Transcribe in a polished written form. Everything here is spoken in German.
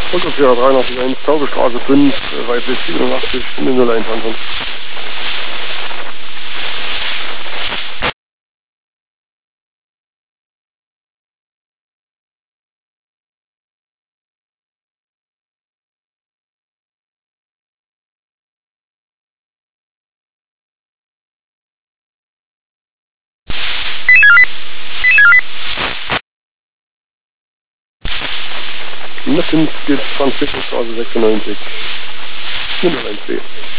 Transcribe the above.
Autoführer 381, Taubestraße 5, Weitweg 87, in den 01 Anton. Messens geht Franz-Wittgenstraße 96, 01B.